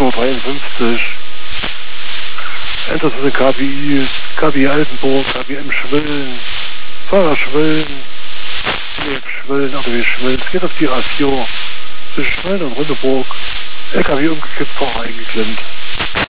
53. Enters in KBI Altenburg, KBM Schwillen, Fahrer Schwillen, Schwillen, ADW Schwillen. Es geht auf die A4 zwischen Schwillen und Ründeburg. LKW umgekippt, Fahrer eingeklemmt.